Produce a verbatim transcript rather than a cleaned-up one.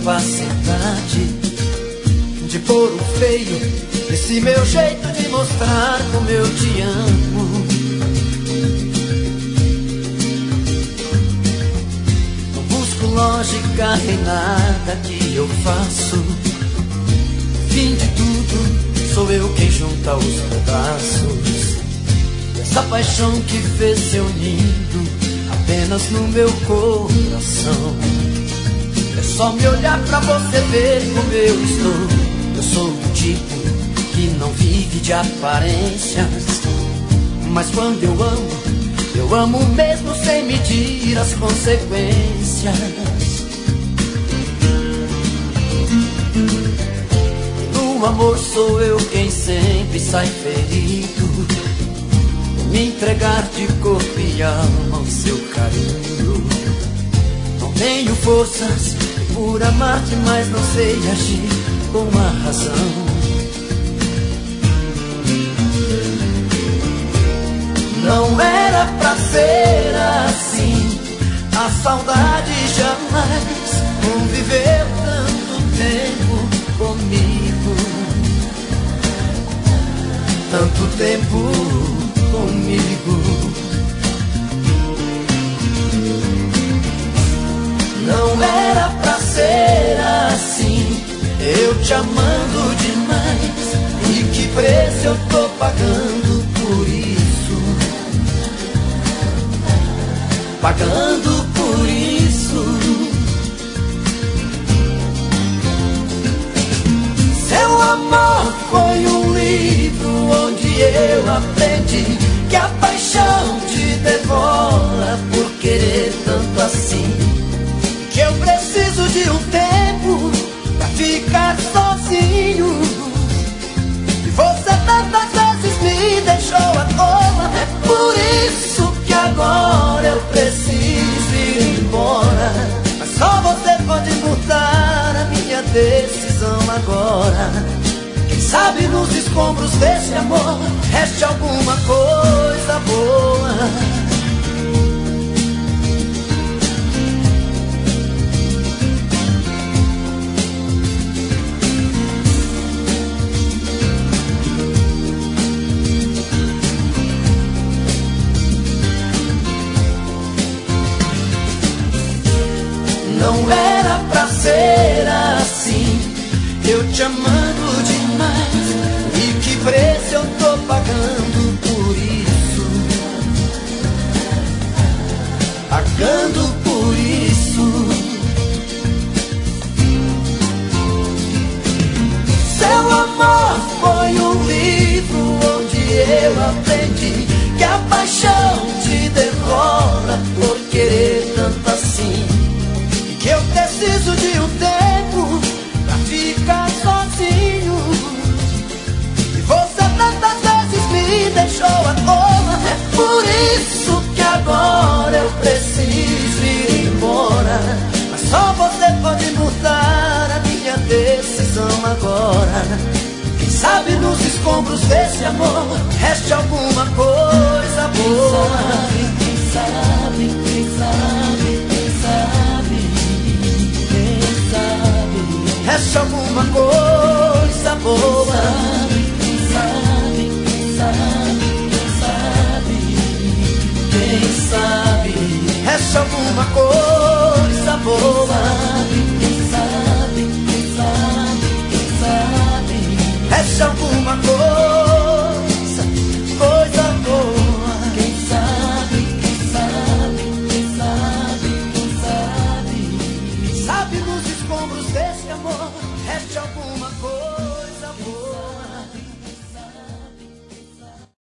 capacidade de pôr o feio nesse meu jeito de mostrar como eu te amo. Não busco lógica em nada que eu faço. Fim de tudo, sou eu quem junta os pedaços dessa paixão que fez seu nido apenas no meu coração. É só me olhar pra você ver como eu estou. Eu sou do tipo que não vive de aparências, mas quando eu amo, eu amo mesmo sem medir as consequências. No amor sou eu quem sempre sai ferido. Me entregar de corpo e alma ao seu carinho. Não tenho forças por amar-te, mas não sei agir com a razão. Não era pra ser assim. A saudade jamais conviveu tanto tempo comigo. Tanto tempo comigo. Não era pra ser assim. Eu te amando demais. E que preço eu tô pagando por isso? Pagando por isso. Seu amor foi um livro onde eu aprendi que a paixão te devora por querer tanto assim. Que eu preciso de um tempo pra ficar sozinho. E você tantas vezes me deixou à toa. É por isso que agora eu preciso ir embora. Mas só você pode mudar a minha decisão agora. Quem sabe nos escombros desse amor reste alguma coisa boa. Não era pra ser assim. Eu te amando demais. E que preço eu tô pagando por isso? Pagando por isso. Seu amor foi um livro onde eu aprendi que a paixão te devora por querer tanto assim. Que eu preciso de um tempo pra ficar sozinho. E você tantas vezes me deixou à toa. É por isso que agora eu preciso ir embora. Mas só você pode mudar a minha decisão agora. Quem sabe nos escombros desse amor reste alguma coisa boa. Quem sabe, quem sabe, quem sabe, quem sabe, reste alguma coisa boa. Quem sabe, quem sabe, quem sabe, quem sabe, reste alguma coisa.